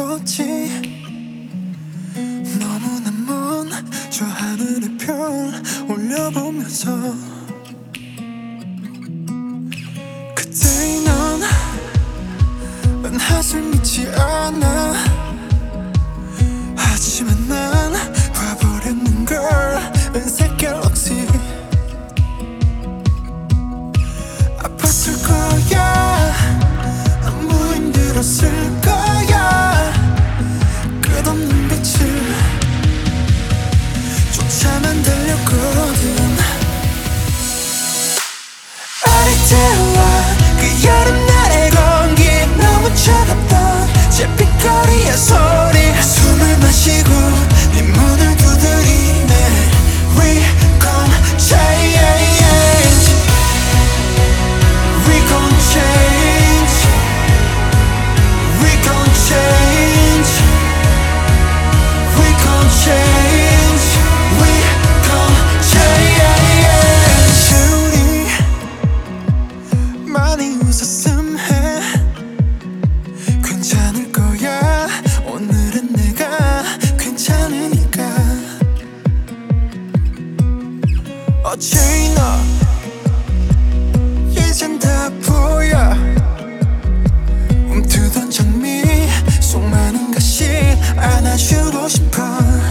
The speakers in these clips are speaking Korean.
걸었지. 너무나 먼 저 하늘의 별 올려보면서 그때의 넌 한숨이지 않아. 하지만 난 봐버렸는 걸. 은색 갤럭시 아팠을 거야. 너무 힘들었을 거야. 끝없는 빛을 쫓아만 달렸거든. 아리따워 그 여름날의 공기 너무 차갑던 제 빗거리의 소리. 숨을 마시고 네 문을 두드리네. We gon' change. We gon' change. We gon' change. We gon' change. We gon' change. 우리 많이 웃었음 해. 괜찮을 거야. 오늘은 내가 괜찮으니까. 어제의 너 이젠 다 보여. 움트던 장미 속 많은 것이 안아주고 싶어.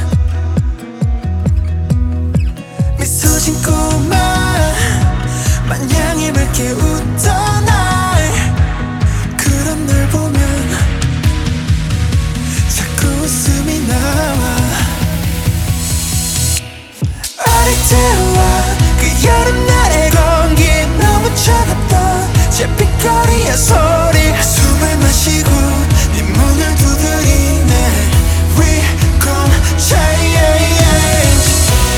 미소 짓고만 마냥 힘있게 웃던 날. 그런 널 보면 자꾸 웃음이 나와. 아리따워 그 여름날의 공기 너무 차갑던 제 빗거리의 소리. 숨을 마시고 네 문을 두드리네. We gon' change.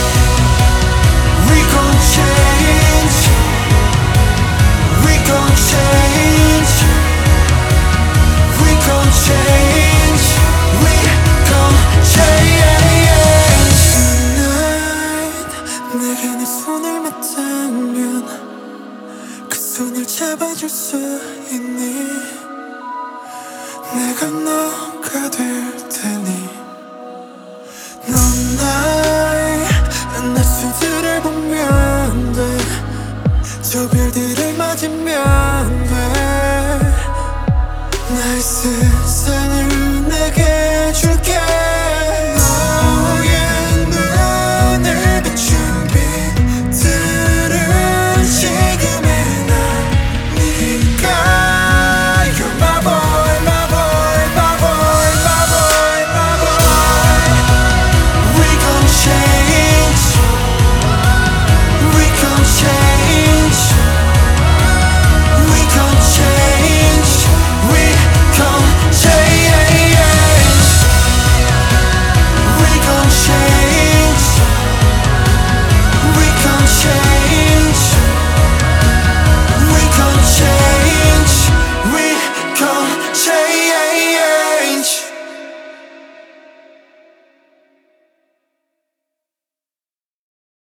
We gon' change. We gon' change. We gon' change. We gon' change. Tonight 내가 네 손을 맞다면 그 손을 잡아줄 수 있니? 내가 너가 될 테니. 넌 나의 낮술들을 보면 돼. 저 별들을 맞으면 돼. 나의 세상을